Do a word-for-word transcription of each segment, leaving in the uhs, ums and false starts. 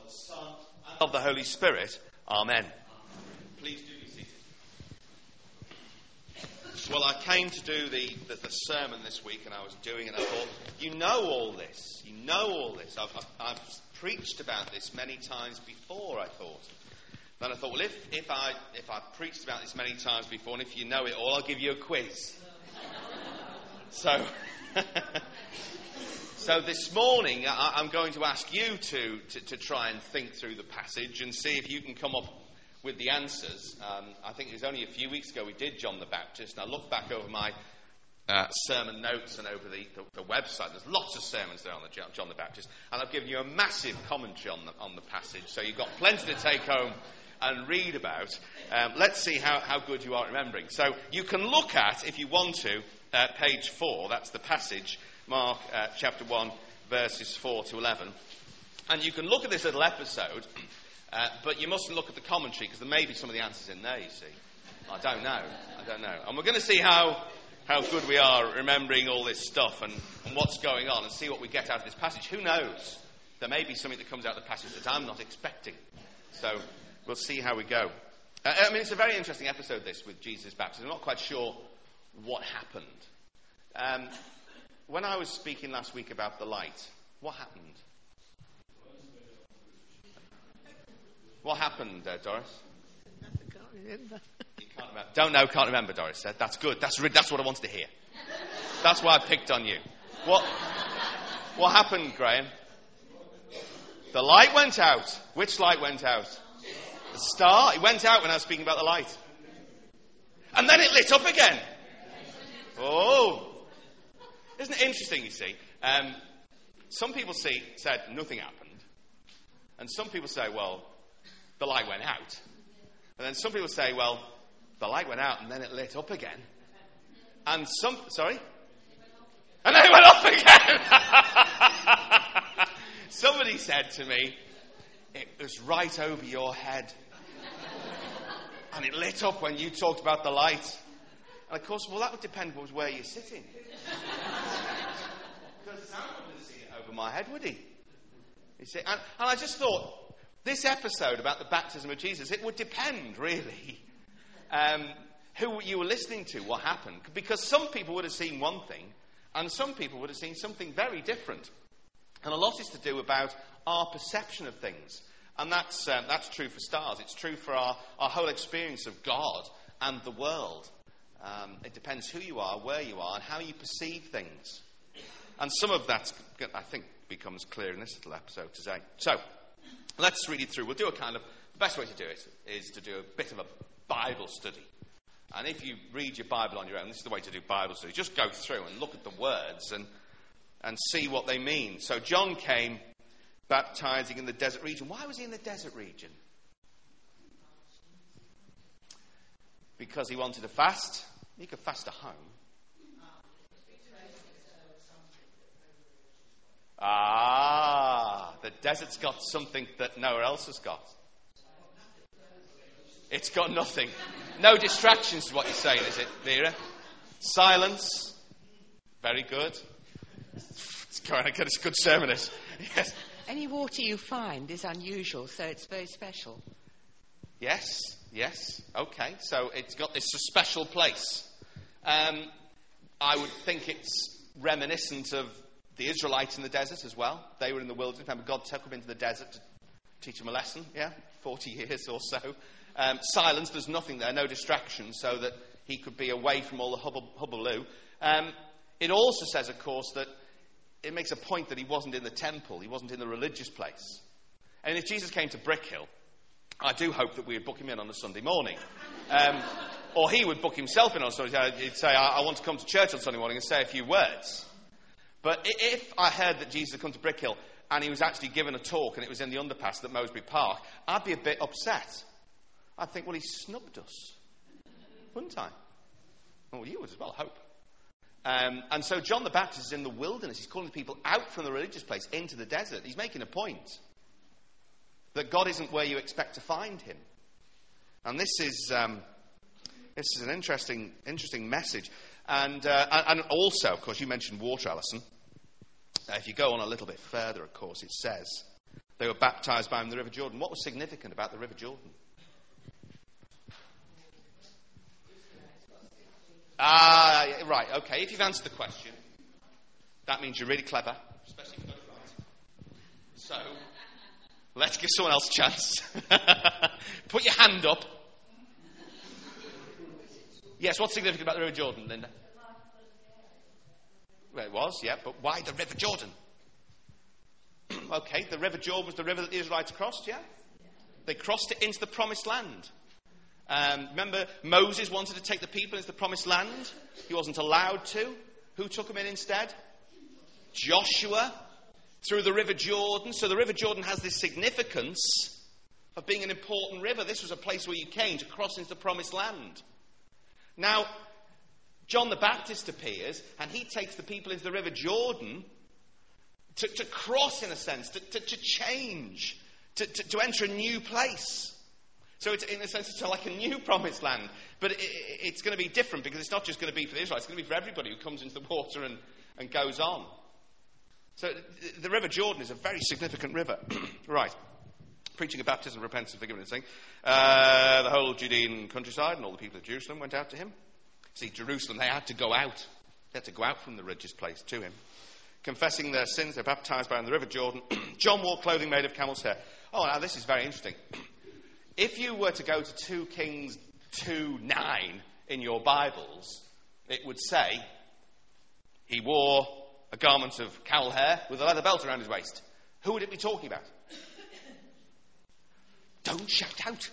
the Son, and of the Holy Spirit. Amen. Please do be seated. Well, I came to do the, the, the sermon this week, and I was doing it, and I thought, you know all this. You know all this. I've, I've, I've preached about this many times before, I thought. Then I thought, well, if, if, I, if I've preached about this many times before, and if you know it all, I'll give you a quiz. so... So this morning, I, I'm going to ask you to, to, to try and think through the passage and see if you can come up with the answers. Um, I think it was only a few weeks ago we did John the Baptist, and I looked back over my uh, sermon notes and over the, the, the website. There's lots of sermons there on the John the Baptist, and I've given you a massive commentary on the, on the passage, so you've got plenty to take home and read about. Um, let's see how, how good you are at remembering. So you can look at, if you want to, uh, page four, that's the passage, Mark uh, chapter one, verses four to eleven. And you can look at this little episode, uh, but you mustn't look at the commentary, because there may be some of the answers in there, you see. I don't know. I don't know. And we're going to see how, how good we are at remembering all this stuff and, and what's going on, and see what we get out of this passage. Who knows? There may be something that comes out of the passage that I'm not expecting. So we'll see how we go. Uh, I mean, it's a very interesting episode, this, with Jesus' baptism. I'm not quite sure what happened. Um... When I was speaking last week about the light, what happened? What happened, uh, Doris? I can't remember. You can't remember. Don't know, can't remember, Doris said. That's good. That's re- that's what I wanted to hear. That's why I picked on you. What What happened, Graham? The light went out. Which light went out? The star. It went out when I was speaking about the light. And then it lit up again. Oh. Isn't it interesting, you see? Um, some people see, said nothing happened. And some people say, well, the light went out. And then some people say, well, the light went out and then it lit up again. And some, sorry? And then it went up again. Somebody said to me, it was right over your head. And it lit up when you talked about the light. And of course, well, that would depend on where you're sitting. Because Sam wouldn't have seen it over my head, would he? You see, and, and I just thought, this episode about the baptism of Jesus, it would depend, really, um, who you were listening to, what happened. Because some people would have seen one thing, and some people would have seen something very different. And a lot is to do about our perception of things. And that's, um, that's true for stars. It's true for our, our whole experience of God and the world. Um, it depends who you are, where you are, and how you perceive things. And some of that, I think, becomes clear in this little episode today. So, let's read it through. We'll do a kind of, the best way to do it is to do a bit of a Bible study. And if you read your Bible on your own, this is the way to do Bible study. Just go through and look at the words and, and see what they mean. So, John came baptizing in the desert region. Why was he in the desert region? Because he wanted to fast. He could fast at home. Ah, the desert's got something that nowhere else has got. It's got nothing. No distractions is what you're saying, is it, Vera? Silence. Very good. It's going to it's a good sermon, is yes. Any water you find is unusual, so it's very special. Yes, yes. Okay, so it's got it's a special place. Um, I would think it's reminiscent of the Israelites in the desert as well. They were in the wilderness. Remember, God took them into the desert to teach them a lesson, yeah? forty years or so. Um, silence, there's nothing there, no distraction, so that he could be away from all the hubble, hubbaloo. Um, it also says, of course, that it makes a point that he wasn't in the temple, he wasn't in the religious place. And if Jesus came to Brickhill, I do hope that we would book him in on a Sunday morning. Um, or he would book himself in on a Sunday morning. He'd say, I, I want to come to church on Sunday morning and say a few words. But if I heard that Jesus had come to Brickhill and he was actually given a talk and it was in the underpass at Mosbury Park, I'd be a bit upset. I'd think, well, he snubbed us. Wouldn't I? Well, you would as well, I hope. Um, and so John the Baptist is in the wilderness. He's calling people out from the religious place into the desert. He's making a point that God isn't where you expect to find him. And this is um, this is an interesting interesting message. And uh, and also, of course, you mentioned water, Alison. Uh, if you go on a little bit further, of course, it says They were baptized by him in the River Jordan. What was significant about the River Jordan? Ah, right, okay. If you've answered the question, that means you're really clever, especially if you've got it right. So, let's give someone else a chance. Put your hand up. Yes, what's significant about the River Jordan, Linda? Well, it was, yeah, but why the River Jordan? Okay, the River Jordan was the river that the Israelites crossed, yeah? They crossed it into the Promised Land. Um, remember, Moses wanted to take the people into the Promised Land. He wasn't allowed to. Who took them in instead? Joshua, through the River Jordan. So the River Jordan has this significance of being an important river. This was a place where you came to cross into the Promised Land. Now, John the Baptist appears, and he takes the people into the River Jordan to, to cross, in a sense, to, to, to change, to, to, to enter a new place. So it's, in a sense, it's like a new Promised Land. But it, it, it's going to be different, because it's not just going to be for the Israelites. It's going to be for everybody who comes into the water and, and goes on. So the, the River Jordan is a very significant river. Right. Preaching of baptism, repentance, and forgiveness. Uh, the whole Judean countryside and all the people of Jerusalem went out to him. See, Jerusalem, they had to go out. They had to go out from the religious place to him. Confessing their sins, they're baptized by him in the River Jordan. John wore clothing made of camel's hair. Oh, now this is very interesting. If you were to go to two Kings two nine in your Bibles, it would say he wore a garment of camel hair with a leather belt around his waist. Who would it be talking about? Don't shout out.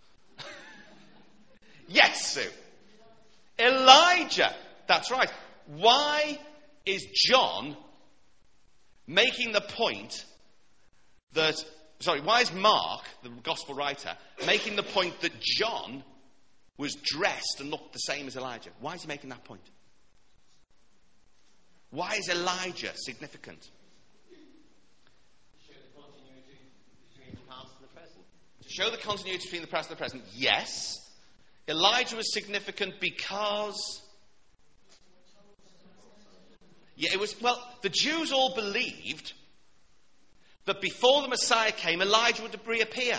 Yes, Sue. Elijah. That's right. Why is John making the point that... Sorry, why is Mark, the gospel writer, making the point that John was dressed and looked the same as Elijah? Why is he making that point? Why is Elijah significant? To show the continuity between the past and the present, yes. Elijah was significant because... Yeah, it was... Well, the Jews all believed that before the Messiah came, Elijah would reappear.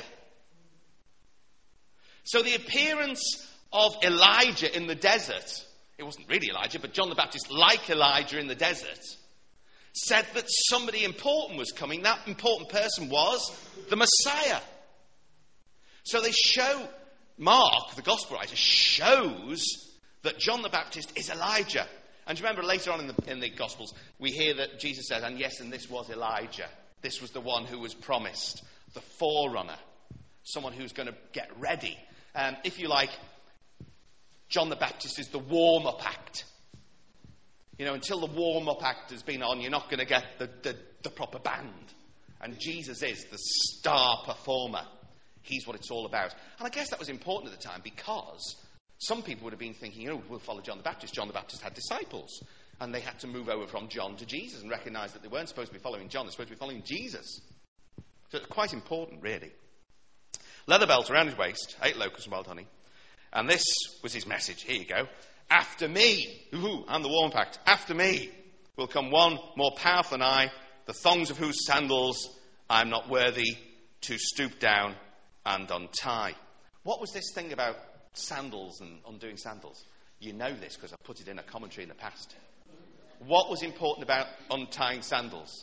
So the appearance of Elijah in the desert, it wasn't really Elijah, but John the Baptist, like Elijah in the desert, said that somebody important was coming. That important person was the Messiah. So they show, Mark, the gospel writer, shows that John the Baptist is Elijah. And do you remember later on in the, in the Gospels, we hear that Jesus says, and yes, and this was Elijah. This was the one who was promised, the forerunner, someone who's going to get ready. Um, if you like, John the Baptist is the warm-up act. You know, until the warm-up act has been on, you're not going to get the, the, the proper band. And Jesus is the star performer. He's what it's all about. And I guess that was important at the time because some people would have been thinking, you know, we'll follow John the Baptist. John the Baptist had disciples. And they had to move over from John to Jesus and recognize that they weren't supposed to be following John, they're supposed to be following Jesus. So it's quite important, really. Leather belt around his waist, ate locusts and wild honey. And this was his message. Here you go. After me, ooh, I'm the warm pact. After me will come one more powerful than I, the thongs of whose sandals I'm not worthy to stoop down and untie. What was this thing about sandals and undoing sandals? You know this because I put it in a commentary in the past. What was important about untying sandals?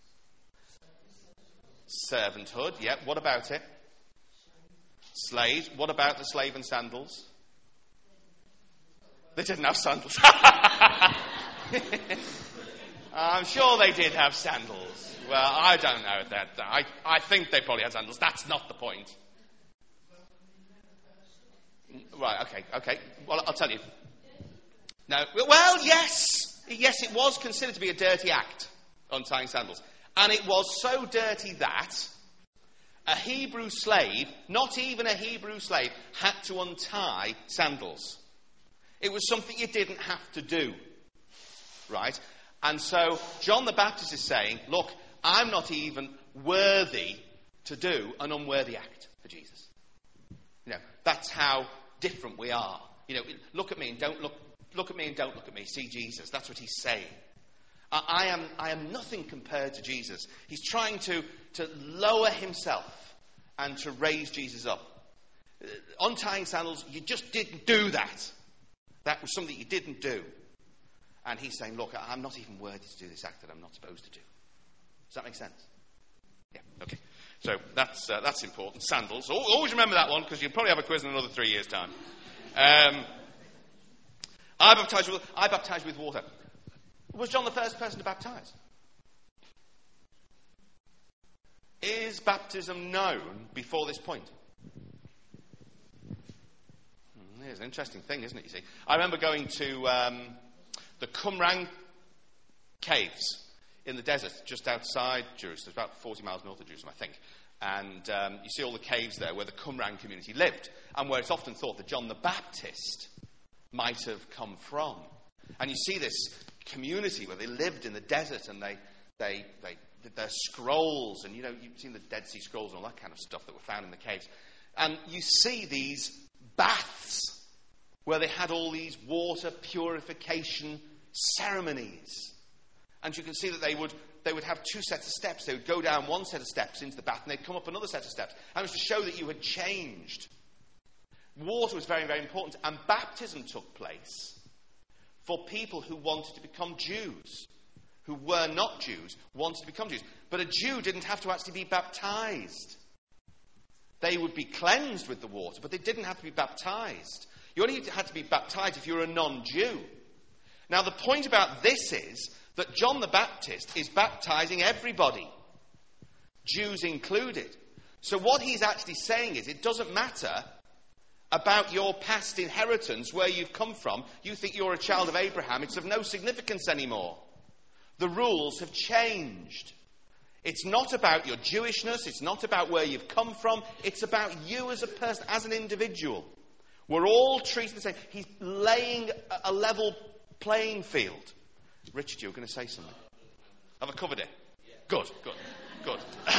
Servanthood, yeah. What about it? Slaves. What about the slave and sandals? They didn't have sandals. I'm sure they did have sandals. Well, I don't know that. I, I think they probably had sandals. That's not the point. Right, okay, okay. Well, I'll tell you. No, well, yes. Yes, it was considered to be a dirty act, untying sandals. And it was so dirty that a Hebrew slave, not even a Hebrew slave, had to untie sandals. It was something you didn't have to do. Right? And so John the Baptist is saying, look, I'm not even worthy to do an unworthy act for Jesus. You know, that's how different we are. You know, look at me and don't look, look at me and don't look at me. See Jesus. That's what he's saying. I, I am I am nothing compared to Jesus. He's trying to, to lower himself and to raise Jesus up. Uh, untying sandals, you just didn't do that. That was something you didn't do. And he's saying, look, I'm not even worthy to do this act that I'm not supposed to do. Does that make sense? Yeah, okay. So that's uh, that's important. Sandals. Always remember that one, because you'll probably have a quiz in another three years' time. Um, I baptize with I baptize with water. Was John the first person to baptize? Is baptism known before this point? Hmm, it's an interesting thing, isn't it? You see, I remember going to um, the Qumran caves in the desert, just outside Jerusalem, about forty miles north of Jerusalem, I think. And um, you see all the caves there where the Qumran community lived, and where it's often thought that John the Baptist might have come from. And you see this community where they lived in the desert, and they, they, they did their scrolls, and you know, you've seen the Dead Sea Scrolls and all that kind of stuff that were found in the caves. And you see these baths where they had all these water purification ceremonies. And you can see that they would they would have two sets of steps. They would go down one set of steps into the bath, and they'd come up another set of steps. And it was to show that you had changed. Water was very, very important. And baptism took place for people who wanted to become Jews, who were not Jews, wanted to become Jews. But a Jew didn't have to actually be baptized. They would be cleansed with the water, but they didn't have to be baptized. You only had to be baptized if you were a non-Jew. Now, the point about this is that John the Baptist is baptizing everybody, Jews included. So what he's actually saying is, it doesn't matter about your past inheritance, where you've come from. You think you're a child of Abraham. It's of no significance anymore. The rules have changed. It's not about your Jewishness. It's not about where you've come from. It's about you as a person, as an individual. We're all treated the same. He's laying a level playing field. Richard, you were going to say something. Have I covered it? Good, good, good.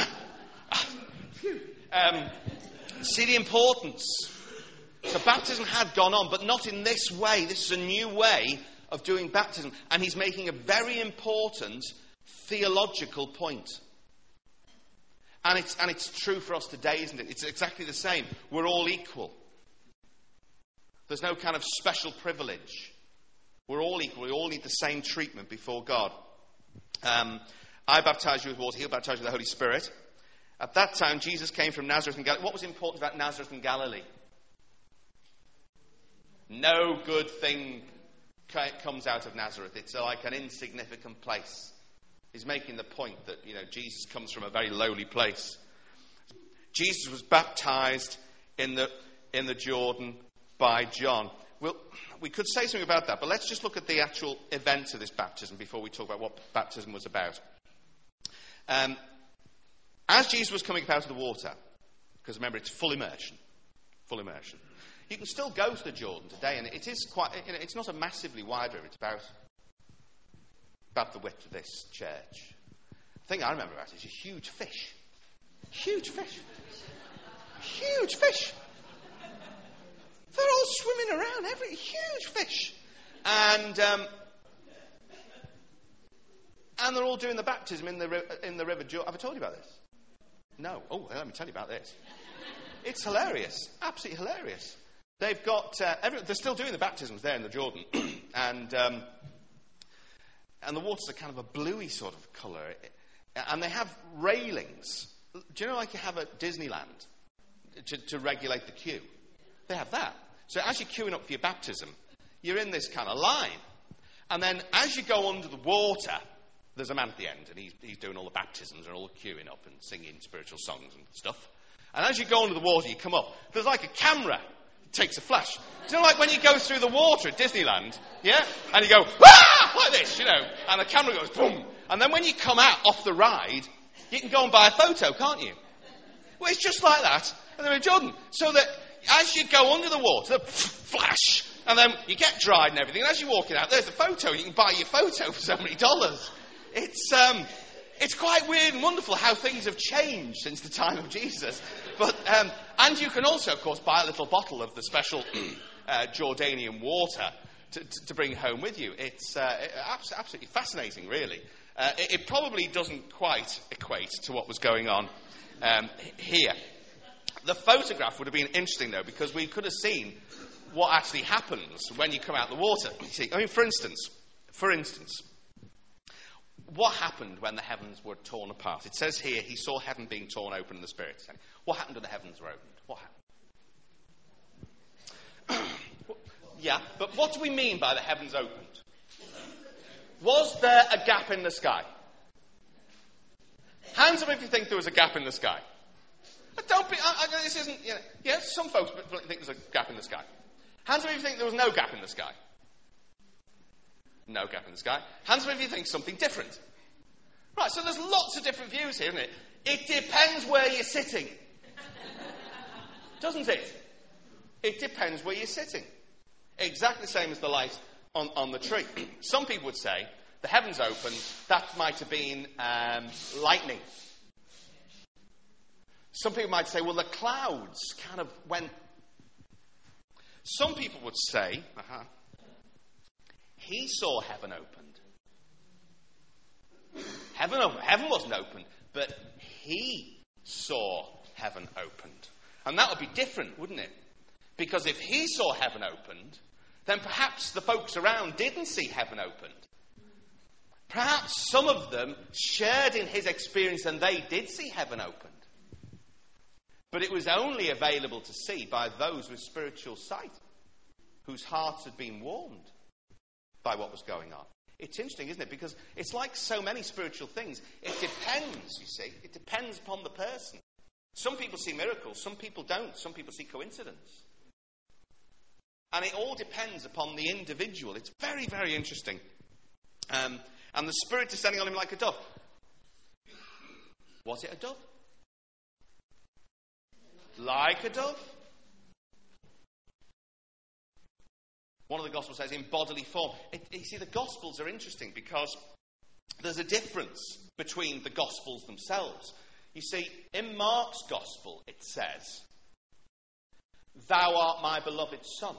um, see the importance. So baptism had gone on, but not in this way. This is a new way of doing baptism. And he's making a very important theological point. And it's, and it's true for us today, isn't it? It's exactly the same. We're all equal. There's no kind of special privilege. We're all equal. We all need the same treatment before God. Um, I baptize you with water. He'll baptize you with the Holy Spirit. At that time, Jesus came from Nazareth in Galilee. What was important about Nazareth in Galilee? No good thing comes out of Nazareth. It's like an insignificant place. He's making the point that, you know, Jesus comes from a very lowly place. Jesus was baptized in the in the Jordan by John. Well, we could say something about that, but let's just look at the actual event of this baptism before we talk about what baptism was about. Um, as Jesus was coming up out of the water, because remember, it's full immersion, full immersion. You can still go to the Jordan today, and it is quite, you know, it's not a massively wide river. It's about, about the width of this church. The thing I remember about it is a huge fish. Huge fish. Huge fish. They're all swimming around, every huge fish. And um, and they're all doing the baptism in the, in the river Jordan. Have I told you about this? No. Oh, well, let me tell you about this. It's hilarious. Absolutely hilarious. They've got, uh, every, they're still doing the baptisms there in the Jordan. and um, and the waters are kind of a bluey sort of colour. And they have railings. Do you know, like you have at Disneyland to, to regulate the queue? They have that. So as you're queuing up for your baptism, you're in this kind of line. And then as you go under the water, there's a man at the end, and he's, he's doing all the baptisms and all the queuing up and singing spiritual songs and stuff. And as you go under the water, you come up. There's like a camera that takes a flash. Do you know, like when you go through the water at Disneyland, yeah? And you go, ah! Like this, you know. And the camera goes, boom. And then when you come out off the ride, you can go and buy a photo, can't you? Well, it's just like that. And they're in Jordan. So that as you go under the water, flash, and then you get dried and everything. And as you're walking out, there's a photo. You can buy your photo for so many dollars. It's um, it's quite weird and wonderful how things have changed since the time of Jesus. But um, and you can also, of course, buy a little bottle of the special uh, Jordanian water to, to bring home with you. It's uh, absolutely fascinating, really. Uh, it, it probably doesn't quite equate to what was going on um, here. The photograph would have been interesting, though, because we could have seen what actually happens when you come out of the water. You see, I mean, for instance, for instance, what happened when the heavens were torn apart? It says here, he saw heaven being torn open in the Spirit. What happened when the heavens were opened? What happened? Yeah, but what do we mean by the heavens opened? Was there a gap in the sky? Hands up if you think there was a gap in the sky. Don't be, I, I, this isn't, you know, yeah, some folks think there's a gap in the sky. Hands up if you think there was no gap in the sky. No gap in the sky. Hands up if you think something different. Right, so there's lots of different views here, isn't it? It depends where you're sitting. Doesn't it? It depends where you're sitting. Exactly the same as the light on, on the tree. Some people would say the heavens opened, that might have been um, lightning. Some people might say, well, the clouds kind of went. Some people would say, uh-huh, he saw heaven opened. Heaven, heaven wasn't opened, but he saw heaven opened. And that would be different, wouldn't it? Because if he saw heaven opened, then perhaps the folks around didn't see heaven opened. Perhaps some of them shared in his experience and they did see heaven opened. But it was only available to see by those with spiritual sight, whose hearts had been warmed by what was going on. It's interesting, isn't it? Because it's like so many spiritual things. It depends, you see. It depends upon the person. Some people see miracles, some people don't. Some people see coincidence. And it all depends upon the individual. It's very, very interesting. Um, and the Spirit descending on him like a dove. Was it a dove? Like a dove? One of the Gospels says in bodily form. It, you see, the Gospels are interesting because there's a difference between the Gospels themselves. You see, in Mark's Gospel, it says, "Thou art my beloved Son.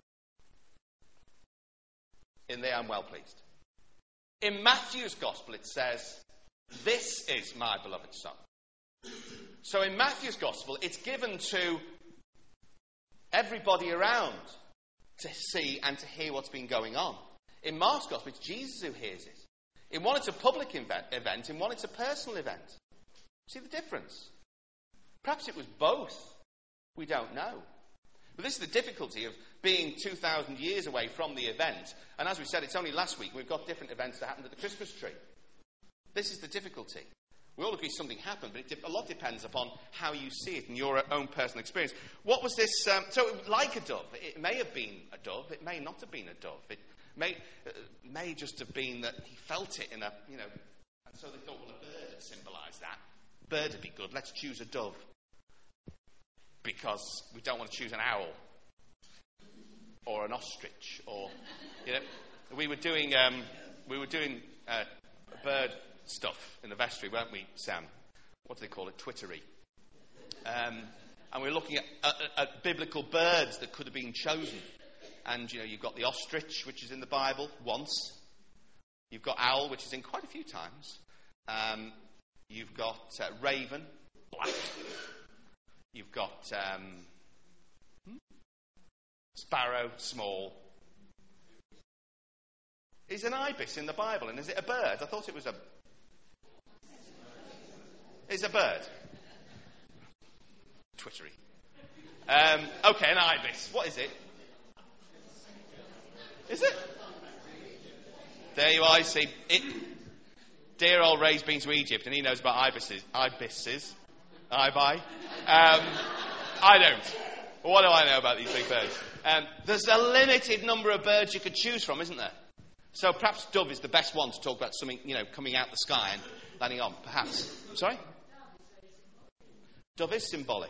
In thee I'm well pleased." In Matthew's Gospel, it says, "This is my beloved Son." So in Matthew's Gospel, it's given to everybody around to see and to hear what's been going on. In Mark's Gospel, it's Jesus who hears it. In one, it's a public event. In one, it's a personal event. See the difference? Perhaps it was both. We don't know. But this is the difficulty of being two thousand years away from the event. And as we said, it's only last week we've got different events that happened at the Christmas tree. This is the difficulty. We all agree something happened, but it de- a lot depends upon how you see it and your own personal experience. What was this? Um, so, like a dove, it may have been a dove. It may not have been a dove. It may uh, may just have been that he felt it in a, you know, and so they thought, well, a bird would symbolise that. Bird would be good. Let's choose a dove because we don't want to choose an owl or an ostrich, or you know, we were doing um, we were doing uh, bird stuff in the vestry, weren't we, Sam? What do they call it? Twittery. Um, and we were looking at, at, at biblical birds that could have been chosen. And, you know, you've got the ostrich, which is in the Bible once. You've got owl, which is in quite a few times. Um, you've got uh, raven, black. You've got um, hmm? sparrow, small. Is an ibis in the Bible, and is it a bird? I thought it was a... It's a bird. Twittery. Um, okay, an ibis. What is it? Is it? There you are, you see. It, dear old Ray's been to Egypt and he knows about ibises. Ibises. Ibi. Um, I don't. What do I know about these big birds? Um, there's a limited number of birds you could choose from, isn't there? So perhaps dove is the best one to talk about something, you know, coming out the sky and landing on. Perhaps. Sorry? Dove is symbolic.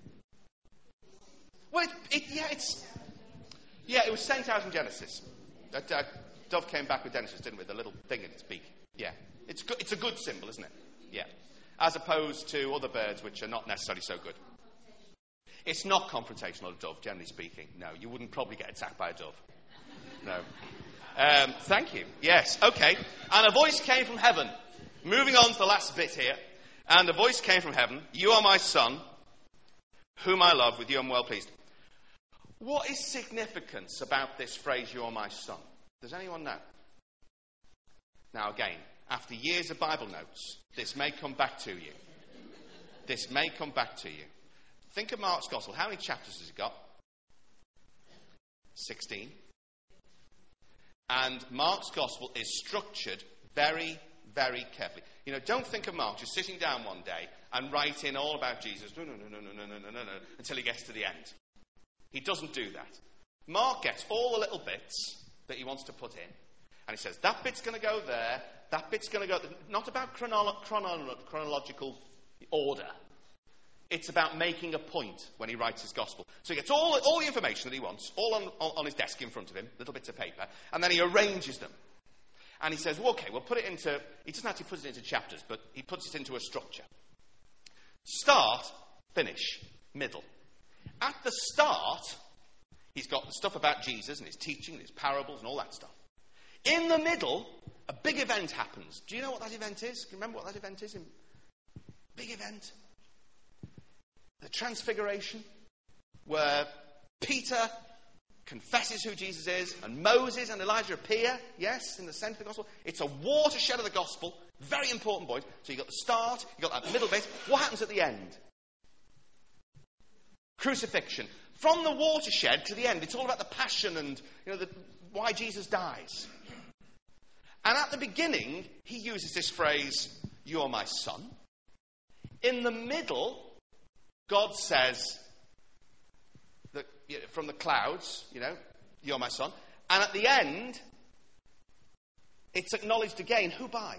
Well, it, it, yeah, it's... Yeah, it was sent out in Genesis. That, uh, dove came back with Genesis, didn't it? With a little thing in its beak. Yeah. It's, go- it's a good symbol, isn't it? Yeah. As opposed to other birds which are not necessarily so good. It's not confrontational, a dove, generally speaking. No, you wouldn't probably get attacked by a dove. no. Um, thank you. Yes, okay. And a voice came from heaven. Moving on to the last bit here. And a voice came from heaven. You are my son, whom I love. With you I'm well pleased. What is significance about this phrase, you are my son? Does anyone know? Now again, after years of Bible notes, this may come back to you. This may come back to you. Think of Mark's Gospel. How many chapters has it got? sixteen. And Mark's Gospel is structured very, very carefully. You know, don't think of Mark just sitting down one day and writing all about Jesus. No, no, no, no, no, no, no, no, no, no, until he gets to the end. He doesn't do that. Mark gets all the little bits that he wants to put in. And he says, that bit's going to go there, that bit's going to go there. Not about chronolo- chrono- chronological order. It's about making a point when he writes his gospel. So he gets all, all the information that he wants, all on, on his desk in front of him, little bits of paper, and then he arranges them. And he says, well, okay, we'll put it into, he doesn't actually put it into chapters, but he puts it into a structure. Start, finish, middle. At the start, he's got the stuff about Jesus and his teaching and his parables and all that stuff. In the middle, a big event happens. Do you know what that event is? Can you remember what that event is? Big event. The Transfiguration, where Peter confesses who Jesus is, and Moses and Elijah appear, yes, in the centre of the gospel. It's a watershed of the gospel, very important point. So you've got the start, you've got that middle bit. What happens at the end? Crucifixion. From the watershed to the end, it's all about the passion and, you know, the, why Jesus dies. And at the beginning, he uses this phrase, you are my son. In the middle, God says, that, you know, from the clouds, you know, you're my son. And at the end, it's acknowledged again, who by?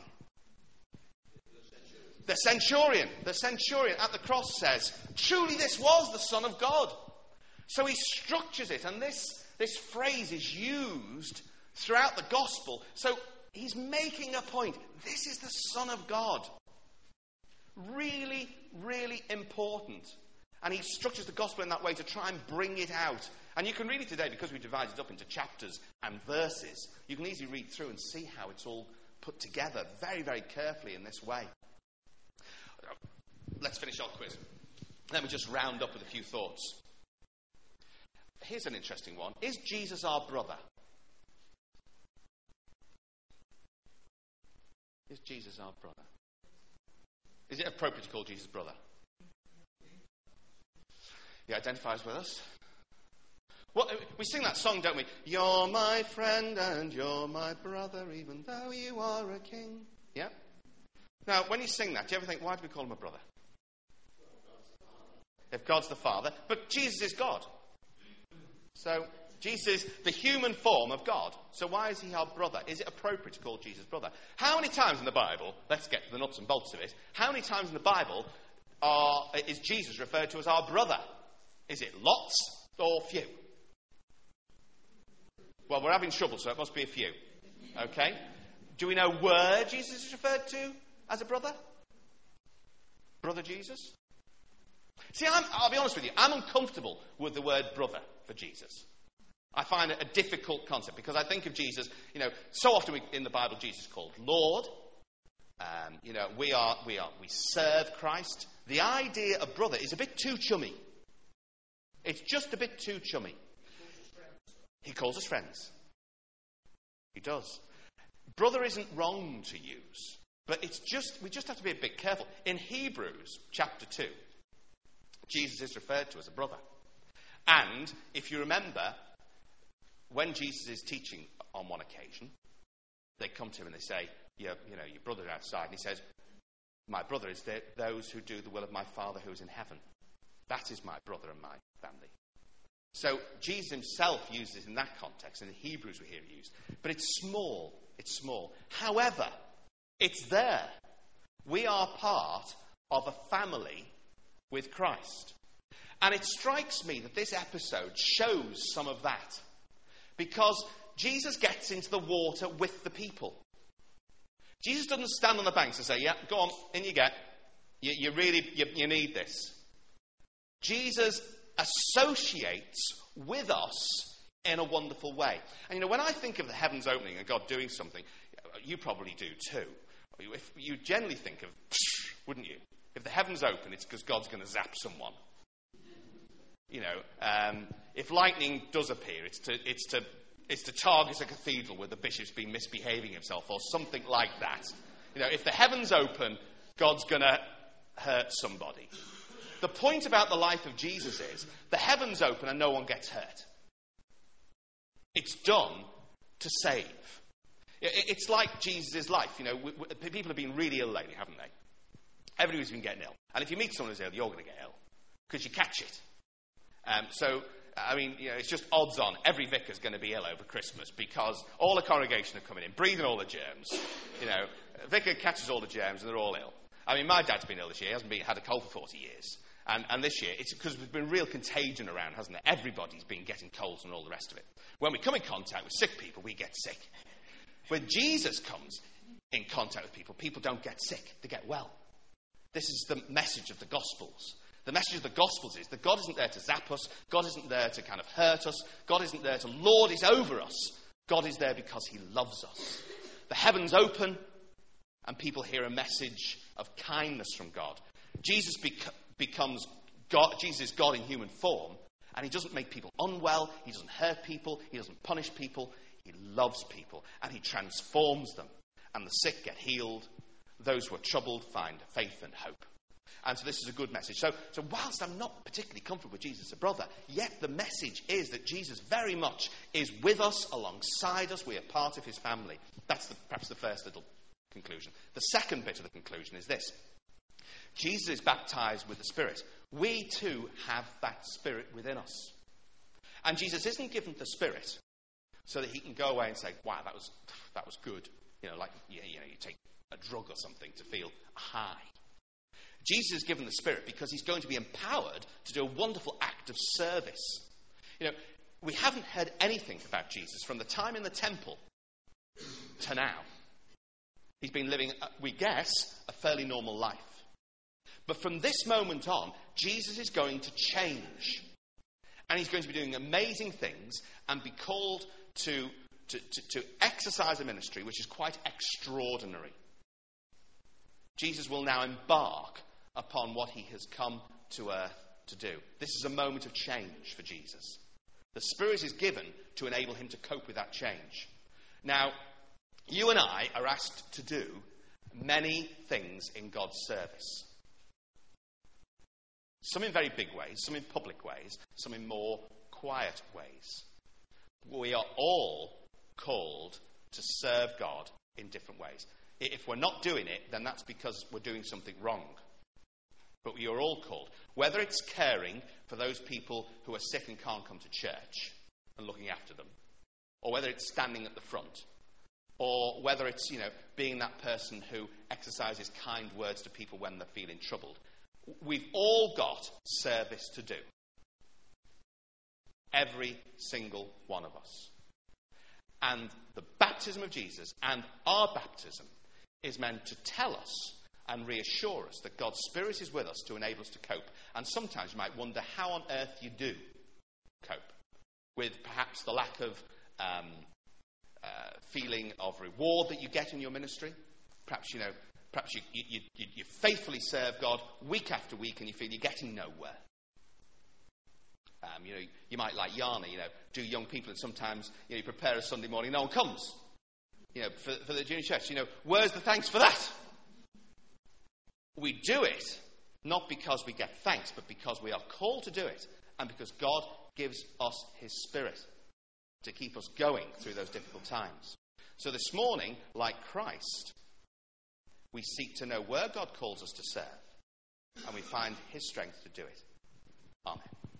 The centurion. The centurion at the cross says, truly this was the Son of God. So he structures it, and this, this phrase is used throughout the gospel. So he's making a point. This is the Son of God. Really, really important. And he structures the gospel in that way to try and bring it out. And you can read it today, because we divide it up into chapters and verses. You can easily read through and see how it's all put together very, very carefully in this way. Let's finish our quiz. Let me just round up with a few thoughts. Here's an interesting one. Is Jesus our brother? Is Jesus our brother? Is it appropriate to call Jesus brother? He identifies with us. Well, we sing that song, don't we? You're my friend and you're my brother, even though you are a king. Yeah? Now, when you sing that, do you ever think, why do we call him a brother? If God's the Father. But Jesus is God. So, Jesus is the human form of God. So why is he our brother? Is it appropriate to call Jesus brother? How many times in the Bible, let's get to the nuts and bolts of it, how many times in the Bible are, is Jesus referred to as our brother? Is it lots or few? Well, we're having trouble, so it must be a few. Okay? Do we know where Jesus is referred to as a brother? Brother Jesus? See, I'm, I'll be honest with you, I'm uncomfortable with the word brother for Jesus. I find it a difficult concept, because I think of Jesus, you know, so often we, in the Bible, Jesus is called Lord. Um, you know, we are, we are, we serve Christ. The idea of brother is a bit too chummy. It's just a bit too chummy. He calls us friends. He does. Brother isn't wrong to use, but it's just, we just have to be a bit careful. In Hebrews chapter two, Jesus is referred to as a brother. And if you remember, when Jesus is teaching on one occasion, they come to him and they say, you know, you know your brother's outside. And he says, my brother is the, those who do the will of my Father who is in heaven. That is my brother and my family. So Jesus himself uses it in that context, and in Hebrews we hear it used. But it's small. It's small. However, it's there. We are part of a family with Christ. And it strikes me that this episode shows some of that. Because Jesus gets into the water with the people. Jesus doesn't stand on the banks and say, yeah, go on, in you get. You, you really, you, you need this. Jesus associates with us in a wonderful way. And you know, when I think of the heavens opening and God doing something, you probably do too. If you generally think of, wouldn't you? If the heavens open, it's because God's going to zap someone. You know, um, if lightning does appear, it's to it's to it's to target a cathedral where the bishop's been misbehaving himself or something like that. You know, if the heavens open, God's going to hurt somebody. The point about the life of Jesus is the heavens open and no one gets hurt. It's done to save. It's like Jesus' life. You know, we, we, people have been really ill lately, haven't they? Everybody's been getting ill. And if you meet someone who's ill, you're going to get ill because you catch it. Um, so, I mean, you know, it's just odds on every vicar's going to be ill over Christmas because all the congregation are coming in, breathing all the germs. You know, a vicar catches all the germs and they're all ill. I mean, my dad's been ill this year. He hasn't been, had a cold for forty years. And, and this year, it's because there's been real contagion around, hasn't there? Everybody's been getting colds and all the rest of it. When we come in contact with sick people, we get sick. When Jesus comes in contact with people, people don't get sick. They get well. This is the message of the Gospels. The message of the Gospels is that God isn't there to zap us. God isn't there to kind of hurt us. God isn't there to lord it over us. God is there because he loves us. The heavens open and people hear a message of kindness from God. Jesus bec- becomes God. Jesus is God in human form, and he doesn't make people unwell. He doesn't hurt people. He doesn't punish people. He loves people, and he transforms them. And the sick get healed. Those who are troubled find faith and hope. And so this is a good message. So, so whilst I'm not particularly comfortable with Jesus as a brother, yet the message is that Jesus very much is with us, alongside us. We are part of his family. That's the, perhaps the first little conclusion. The second bit of the conclusion is this. Jesus is baptized with the Spirit. We too have that Spirit within us. And Jesus isn't given the Spirit so that he can go away and say, wow, that was that was good. You know, like you, you know, you take a drug or something to feel high. Jesus is given the Spirit because he's going to be empowered to do a wonderful act of service. You know, we haven't heard anything about Jesus from the time in the temple to now. He's been living, we guess, a fairly normal life. But from this moment on, Jesus is going to change. And he's going to be doing amazing things and be called to, to, to, to exercise a ministry which is quite extraordinary. Jesus will now embark upon what he has come to earth to do. This is a moment of change for Jesus. The Spirit is given to enable him to cope with that change. Now, you and I are asked to do many things in God's service. Some in very big ways, some in public ways, some in more quiet ways. We are all called to serve God in different ways. If we're not doing it, then that's because we're doing something wrong. But we are all called. Whether it's caring for those people who are sick and can't come to church and looking after them, or whether it's standing at the front, or whether it's, you know, being that person who exercises kind words to people when they're feeling troubled. We've all got service to do. Every single one of us. And the baptism of Jesus and our baptism is meant to tell us and reassure us that God's Spirit is with us to enable us to cope. And sometimes you might wonder how on earth you do cope with perhaps the lack of um, uh, feeling of reward that you get in your ministry. Perhaps, you know, perhaps you, you, you, you faithfully serve God week after week and you feel you're getting nowhere. Um, you know, you might, like Yana, you know, do young people, and sometimes, you know, you prepare a Sunday morning, no one comes. You know, for, for the junior church, you know, where's the thanks for that? We do it not because we get thanks, but because we are called to do it, and because God gives us his Spirit to keep us going through those difficult times. So this morning, like Christ, we seek to know where God calls us to serve, and we find his strength to do it. Amen.